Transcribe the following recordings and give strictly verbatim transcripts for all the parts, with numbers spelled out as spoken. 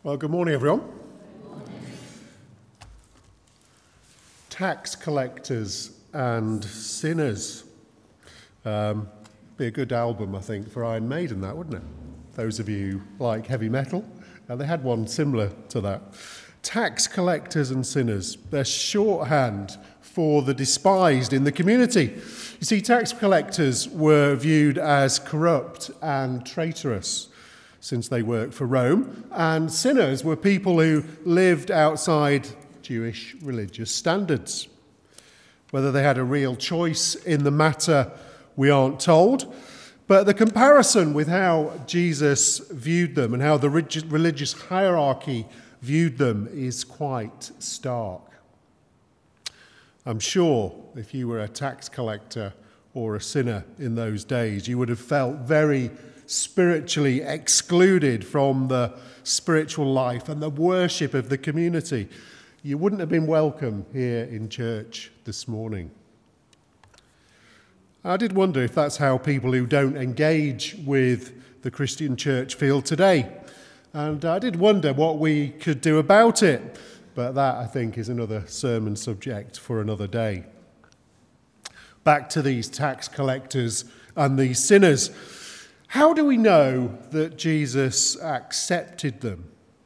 Well, good morning, everyone. Tax collectors and sinners. Um, be a good album, I think, for Iron Maiden, that, wouldn't it? Those of you who like heavy metal. Uh, they had one similar to that. Tax collectors and sinners. They're shorthand for the despised in the community. You see, tax collectors were viewed as corrupt and traitorous, since they worked for Rome, and sinners were people who lived outside Jewish religious standards. Whether they had a real choice in the matter, we aren't told, but the comparison with how Jesus viewed them and how the religious hierarchy viewed them is quite stark. I'm sure if you were a tax collector or a sinner in those days, you would have felt very spiritually excluded from the spiritual life and the worship of the community. You wouldn't have been welcome here in church this morning. I did wonder if that's how people who don't engage with the Christian church feel today. And I did wonder what we could do about it. But that, I think, is another sermon subject for another day. Back to these tax collectors and these sinners. How do we know that Jesus accepted them?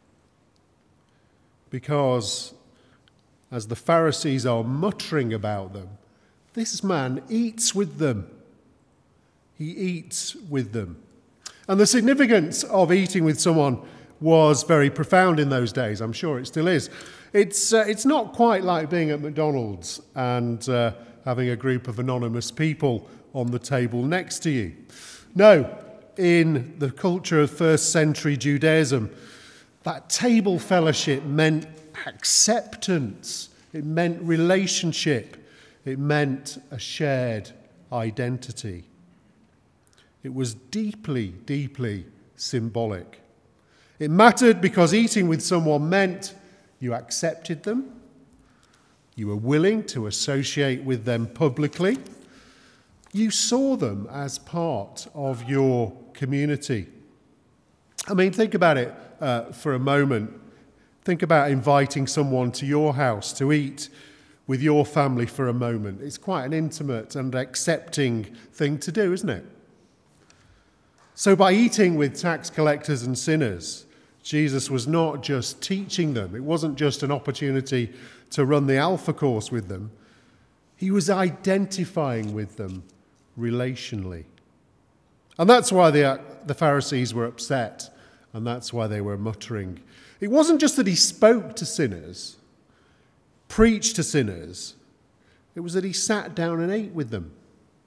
Because as the Pharisees are muttering about them, this man eats with them. He eats with them. And the significance of eating with someone was very profound in those days. I'm sure it still is. It's, uh, it's not quite like being at McDonald's and uh, having a group of anonymous people on the table next to you. No. In the culture of first century Judaism, that table fellowship meant acceptance, it meant relationship, it meant a shared identity. It was deeply, deeply symbolic. It mattered because eating with someone meant you accepted them, you were willing to associate with them publicly, you saw them as part of your community. I mean, think about it uh, for a moment. Think about inviting someone to your house to eat with your family for a moment. It's quite an intimate and accepting thing to do, isn't it? So by eating with tax collectors and sinners, Jesus was not just teaching them. It wasn't just an opportunity to run the Alpha course with them. He was identifying with them relationally. And that's why the, uh, the Pharisees were upset, and that's why they were muttering. It wasn't just that he spoke to sinners, preached to sinners. It was that he sat down and ate with them.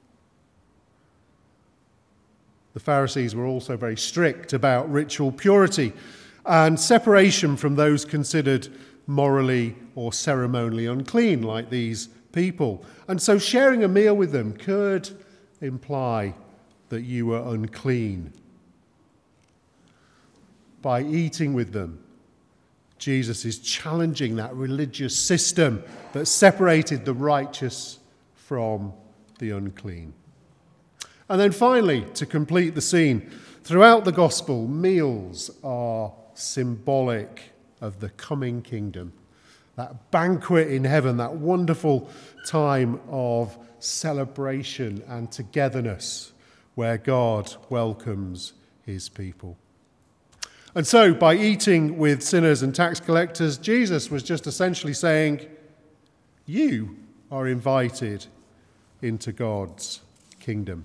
The Pharisees were also very strict about ritual purity and separation from those considered morally or ceremonially unclean, like these people. And so sharing a meal with them could imply that you were unclean. By eating with them, Jesus is challenging that religious system that separated the righteous from the unclean. And then finally, to complete the scene, throughout the gospel, meals are symbolic of the coming kingdom. That banquet in heaven, that wonderful time of celebration and togetherness where God welcomes his people. And so, by eating with sinners and tax collectors, Jesus was just essentially saying, you are invited into God's kingdom.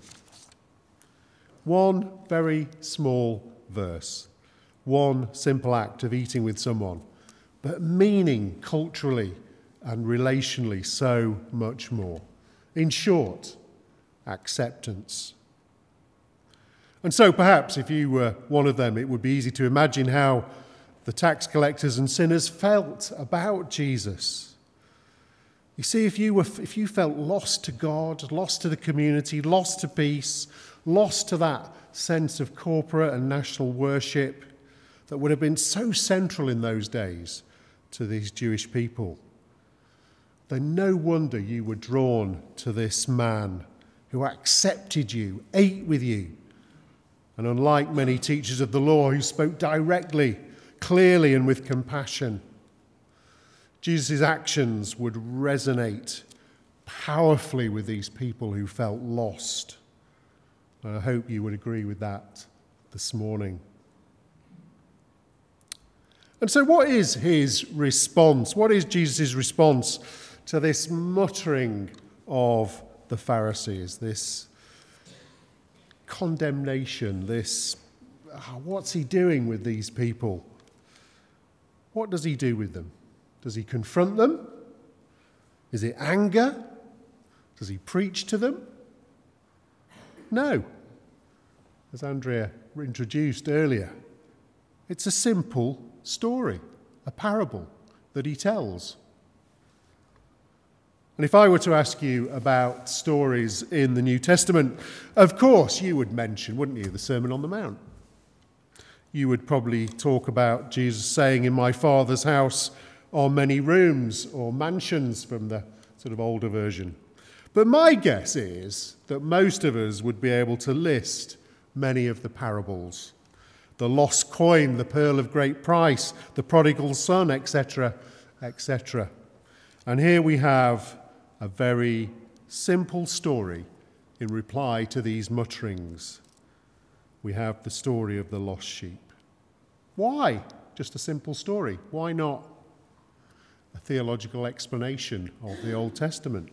One very small verse, one simple act of eating with someone, but meaning culturally and relationally so much more. In short, acceptance. And so perhaps if you were one of them, it would be easy to imagine how the tax collectors and sinners felt about Jesus. You see, if you were, if you felt lost to God, lost to the community, lost to peace, lost to that sense of corporate and national worship that would have been so central in those days to these Jewish people, then no wonder you were drawn to this man who accepted you, ate with you, and unlike many teachers of the law who spoke directly clearly and with compassion. Jesus' actions would resonate powerfully with these people who felt lost. And I hope you would agree with that this morning. And so what is his response? What is Jesus' response to this muttering of the Pharisees, this condemnation, this, oh, what's he doing with these people? What does he do with them? Does he confront them? Is it anger? Does he preach to them? No. As Andrea introduced earlier, it's a simple story, a parable that he tells. And if I were to ask you about stories in the New Testament, of course you would mention, wouldn't you, the Sermon on the Mount? You would probably talk about Jesus saying, "In my Father's house are many rooms," or mansions from the sort of older version. But my guess is that most of us would be able to list many of the parables. The lost coin, the pearl of great price, the prodigal son, et cetera, et cetera. And here we have a very simple story in reply to these mutterings. We have the story of the lost sheep. Why just a simple story? Why not a theological explanation of the Old Testament?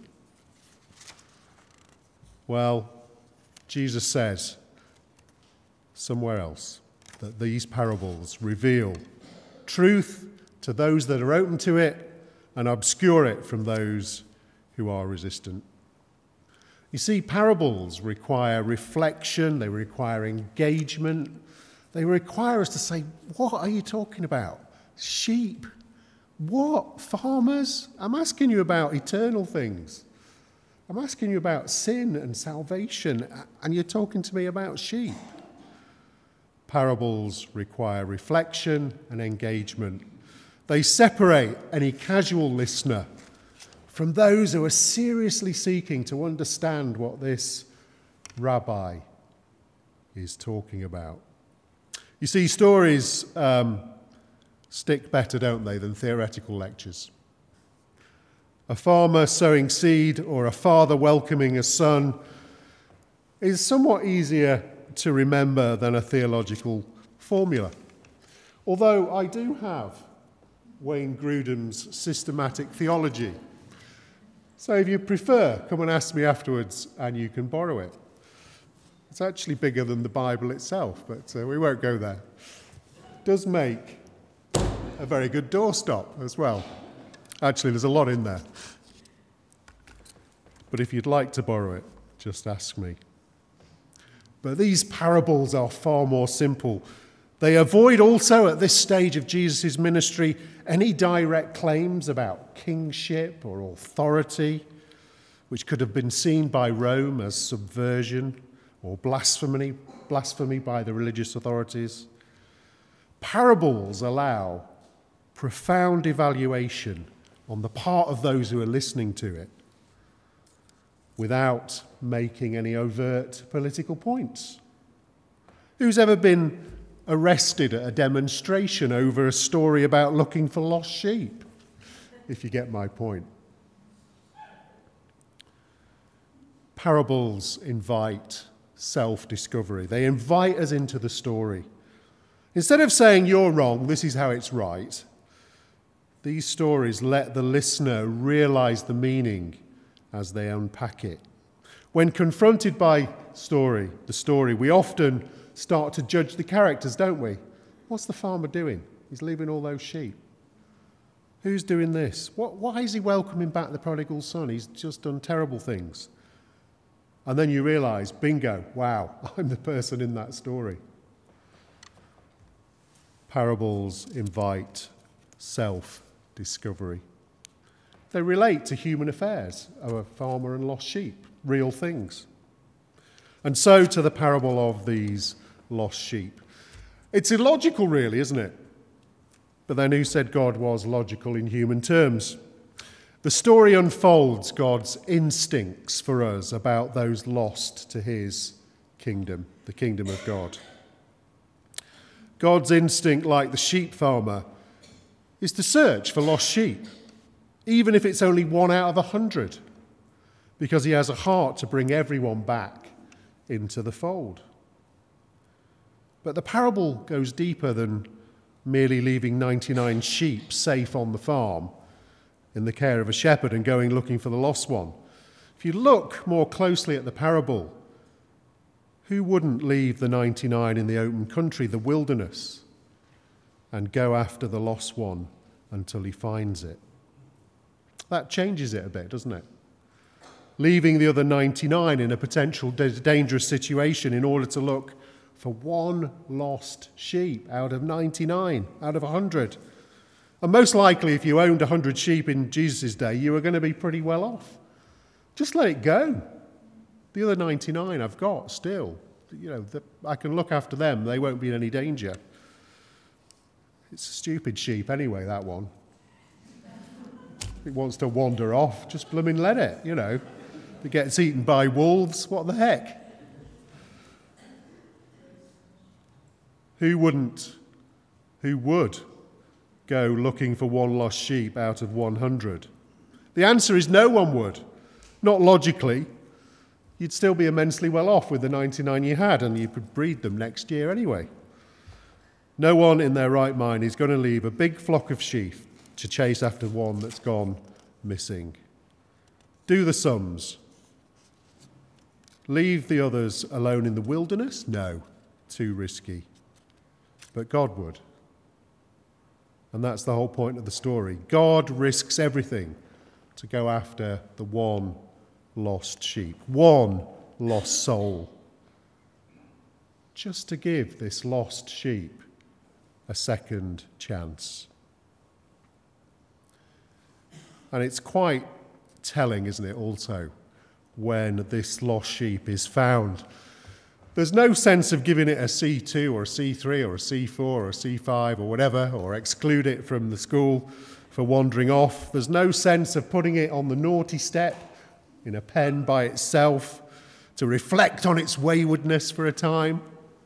Well, Jesus says somewhere else that these parables reveal truth to those that are open to it and obscure it from those who are resistant. You see, parables require reflection, they require engagement, they require us to say, what are you talking about? Sheep? What? Farmers? I'm asking you about eternal things. I'm asking you about sin and salvation, and you're talking to me about sheep. Parables require reflection and engagement. They separate any casual listener from those who are seriously seeking to understand what this rabbi is talking about. You see, stories um, stick better, don't they, than theoretical lectures. A farmer sowing seed or a father welcoming a son is somewhat easier to remember than a theological formula. Although I do have Wayne Grudem's Systematic Theology. So if you prefer, come and ask me afterwards and you can borrow it. It's actually bigger than the Bible itself, but uh, we won't go there. It does make a very good doorstop as well. Actually, there's a lot in there. But if you'd like to borrow it, just ask me. But these parables are far more simple. They avoid also at this stage of Jesus' ministry any direct claims about kingship or authority, which could have been seen by Rome as subversion or blasphemy, blasphemy by the religious authorities. Parables allow profound evaluation on the part of those who are listening to it without making any overt political points. Who's ever been arrested at a demonstration over a story about looking for lost sheep? If you get my point. Parables invite self-discovery. They invite us into the story. Instead of saying, "You're wrong, this is how it's right," these stories let the listener realize the meaning as they unpack it. When confronted by story, the story, we often start to judge the characters, don't we? What's the farmer doing? He's leaving all those sheep. Who's doing this? What, why is he welcoming back the prodigal son? He's just done terrible things. And then you realize, bingo, wow, I'm the person in that story. Parables invite self-discovery. They relate to human affairs, a farmer and lost sheep, real things. And so to the parable of these lost sheep. It's illogical, really, isn't it? But then who said God was logical in human terms? The story unfolds God's instincts for us about those lost to his kingdom, the kingdom of God. God's instinct, like the sheep farmer, is to search for lost sheep, even if it's only one out of a hundred, because he has a heart to bring everyone back into the fold. But the parable goes deeper than merely leaving ninety-nine sheep safe on the farm in the care of a shepherd and going looking for the lost one. If you look more closely at the parable, who wouldn't leave the ninety-nine in the open country, the wilderness, and go after the lost one until he finds it? That changes it a bit, doesn't it? Leaving the other ninety-nine in a potential dangerous situation in order to look for one lost sheep out of ninety-nine, out of one hundred. And most likely, if you owned one hundred sheep in Jesus' day, you were going to be pretty well off. Just let it go. The other ninety-nine I've got still. You know, the, I can look after them. They won't be in any danger. It's a stupid sheep anyway, that one. If it wants to wander off, just blooming let it, you know. If it gets eaten by wolves, what the heck? Who wouldn't, who would go looking for one lost sheep out of one hundred? The answer is no one would. Not logically. You'd still be immensely well off with the ninety-nine you had, and you could breed them next year anyway. No one in their right mind is going to leave a big flock of sheep to chase after one that's gone missing. Do the sums. Leave the others alone in the wilderness? No, too risky. But God would. And that's the whole point of the story. God risks everything to go after the one lost sheep, one lost soul, just to give this lost sheep a second chance. And it's quite telling, isn't it, also, when this lost sheep is found. There's no sense of giving it a C two or a C three or a C four or a C five or whatever, or exclude it from the school for wandering off. There's no sense of putting it on the naughty step in a pen by itself to reflect on its waywardness for a time.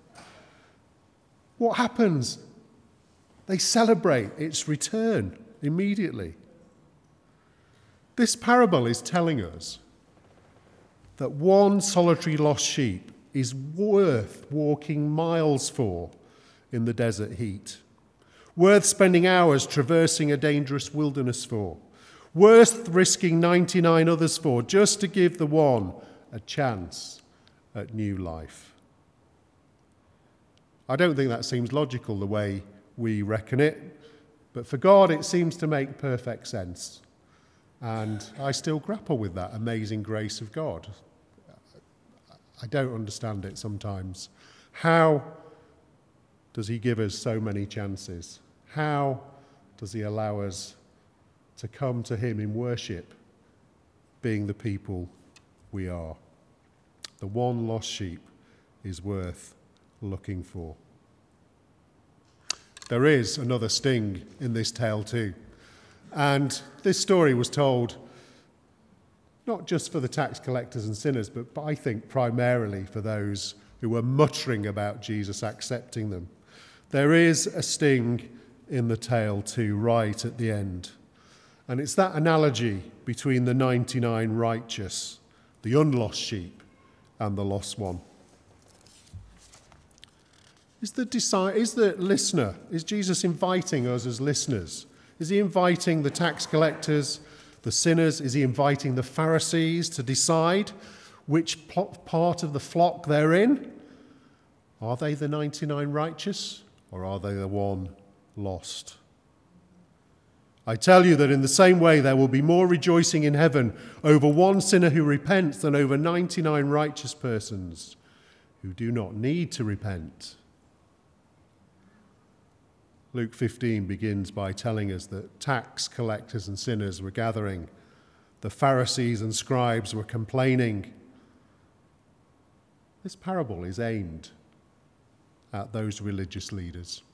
What happens? They celebrate its return immediately. This parable is telling us that one solitary lost sheep is worth walking miles for in the desert heat, worth spending hours traversing a dangerous wilderness for, worth risking ninety-nine others for, just to give the one a chance at new life. I don't think that seems logical the way we reckon it, but for God it seems to make perfect sense. And I still grapple with that amazing grace of God. I don't understand it sometimes. How does he give us so many chances? How does he allow us to come to him in worship, being the people we are? The one lost sheep is worth looking for. There is another sting in this tale too. And this story was told not just for the tax collectors and sinners, but I think primarily for those who were muttering about Jesus accepting them. There is a sting in the tale too, right at the end. And it's that analogy between the ninety-nine righteous, the unlost sheep, and the lost one. Is the, deci- is the listener, is Jesus inviting us as listeners? Is he inviting the tax collectors, the sinners? Is he inviting the Pharisees to decide which part of the flock they're in? Are they the ninety-nine righteous, or are they the one lost? I tell you that in the same way there will be more rejoicing in heaven over one sinner who repents than over ninety-nine righteous persons who do not need to repent. Luke fifteen begins by telling us that tax collectors and sinners were gathering. The Pharisees and scribes were complaining. This parable is aimed at those religious leaders.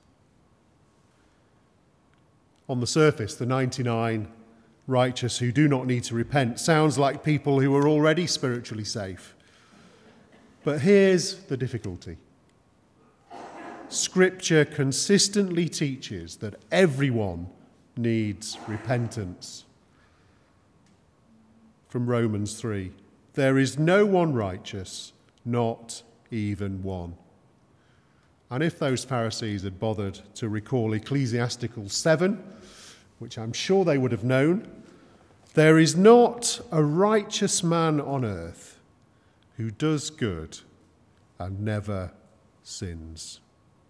On the surface, the ninety-nine righteous who do not need to repent sounds like people who are already spiritually safe. But here's the difficulty. Scripture consistently teaches that everyone needs repentance. From Romans three, there is no one righteous, not even one. And if those Pharisees had bothered to recall Ecclesiastical seven, which I'm sure they would have known, there is not a righteous man on earth who does good and never sins.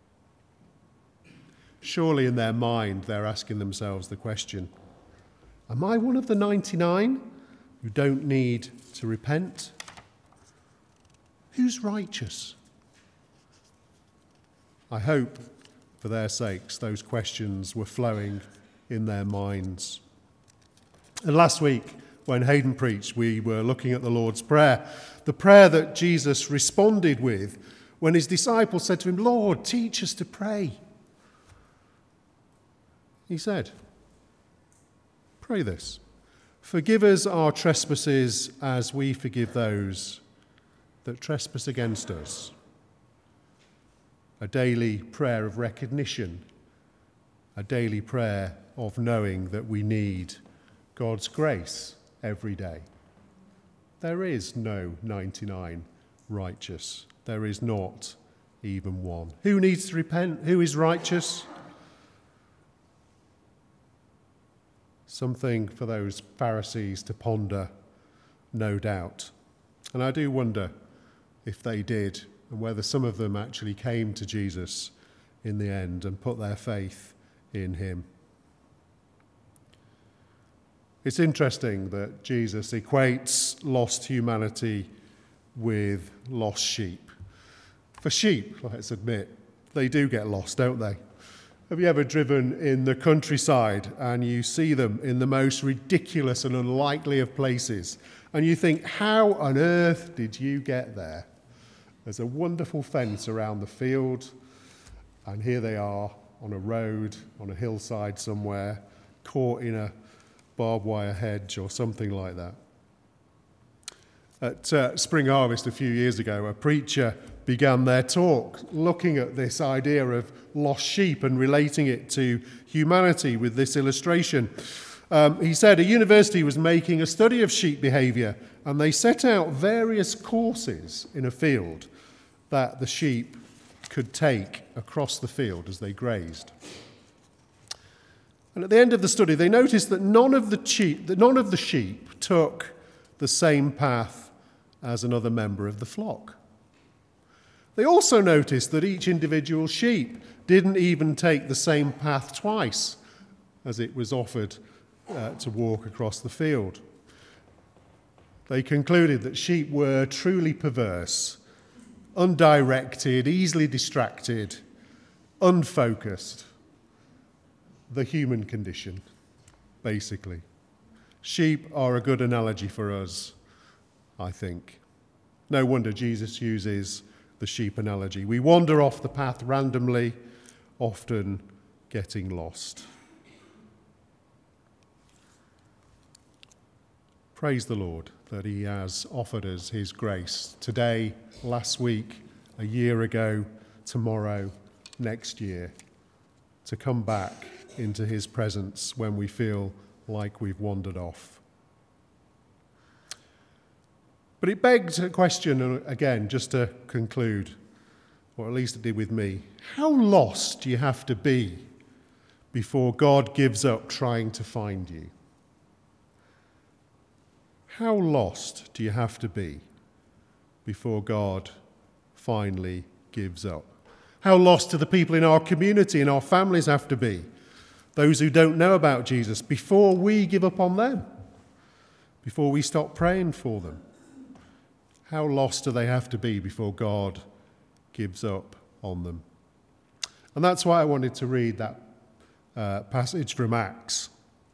Surely in their mind they're asking themselves the question, am I one of the ninety-nine who don't need to repent? Who's righteous? I hope, for their sakes, those questions were flowing in their minds. And last week, when Hayden preached, we were looking at the Lord's Prayer, the prayer that Jesus responded with when his disciples said to him, Lord, teach us to pray. He said, pray this, forgive us our trespasses as we forgive those that trespass against us. A daily prayer of recognition, a daily prayer of knowing that we need God's grace every day. There is no ninety-nine righteous. There is not even one. Who needs to repent? Who is righteous? Something for those Pharisees to ponder, no doubt. And I do wonder if they did, and whether some of them actually came to Jesus in the end and put their faith in him. It's interesting that Jesus equates lost humanity with lost sheep. For sheep, let's admit, they do get lost, don't they? Have you ever driven in the countryside and you see them in the most ridiculous and unlikely of places, and you think, how on earth did you get there? There's a wonderful fence around the field, and here they are on a road, on a hillside somewhere, caught in a barbed wire hedge or something like that. At uh, Spring Harvest a few years ago, a preacher began their talk looking at this idea of lost sheep and relating it to humanity with this illustration. Um, he said a university was making a study of sheep behaviour, and they set out various courses in a field that the sheep could take across the field as they grazed. And at the end of the study, they noticed that none of the sheep, that none of the sheep took the same path as another member of the flock. They also noticed that each individual sheep didn't even take the same path twice as it was offered uh, to walk across the field. They concluded that sheep were truly perverse, undirected, easily distracted, unfocused. The human condition, basically. Sheep are a good analogy for us, I think. No wonder Jesus uses the sheep analogy. We wander off the path randomly, often getting lost. Praise the Lord that he has offered us his grace today, last week, a year ago, tomorrow, next year, to come back into his presence when we feel like we've wandered off. But it begs a question, again, just to conclude, or at least it did with me. How lost do you have to be before God gives up trying to find you? How lost do you have to be before God finally gives up? How lost do the people in our community and our families have to be, those who don't know about Jesus, before we give up on them, before we stop praying for them? How lost do they have to be before God gives up on them? And that's why I wanted to read that uh, passage from Acts.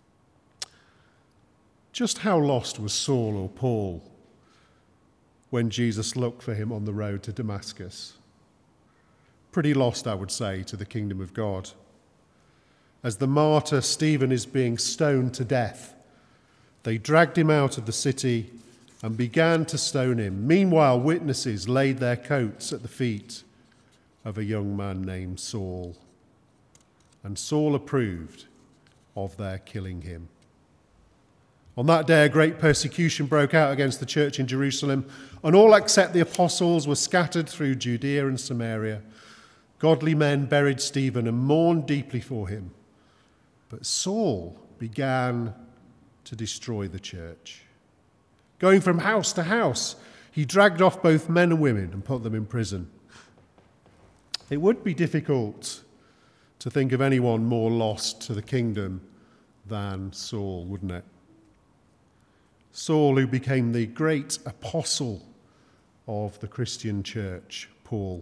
Just how lost was Saul or Paul when Jesus looked for him on the road to Damascus? Pretty lost, I would say, to the kingdom of God. As the martyr Stephen is being stoned to death, they dragged him out of the city and began to stone him. Meanwhile, witnesses laid their coats at the feet of a young man named Saul. And Saul approved of their killing him. On that day, a great persecution broke out against the church in Jerusalem, and all except the apostles were scattered through Judea and Samaria. Godly men buried Stephen and mourned deeply for him. But Saul began to destroy the church. Going from house to house, he dragged off both men and women and put them in prison. It would be difficult to think of anyone more lost to the kingdom than Saul, wouldn't it? Saul, who became the great apostle of the Christian church, Paul.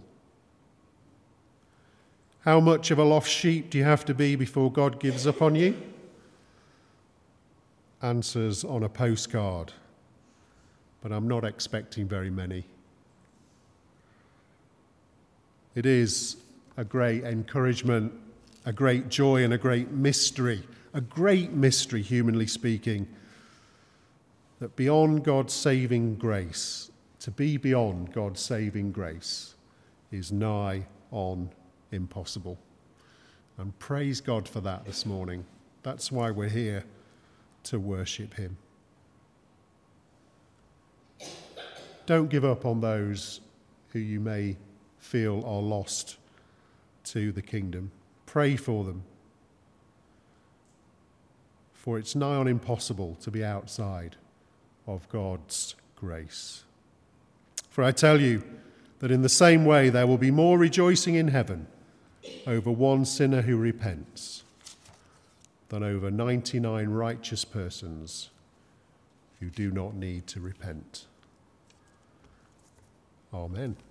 How much of a lost sheep do you have to be before God gives up on you? Answers on a postcard, but I'm not expecting very many. It is a great encouragement, a great joy, and a great mystery, a great mystery, humanly speaking, that beyond God's saving grace, to be beyond God's saving grace is nigh on impossible. And praise God for that this morning. That's why we're here, to worship him. Don't give up on those who you may feel are lost to the kingdom. Pray for them. For it's nigh on impossible to be outside of God's grace. For I tell you that in the same way there will be more rejoicing in heaven over one sinner who repents than over ninety-nine righteous persons who do not need to repent. Amen.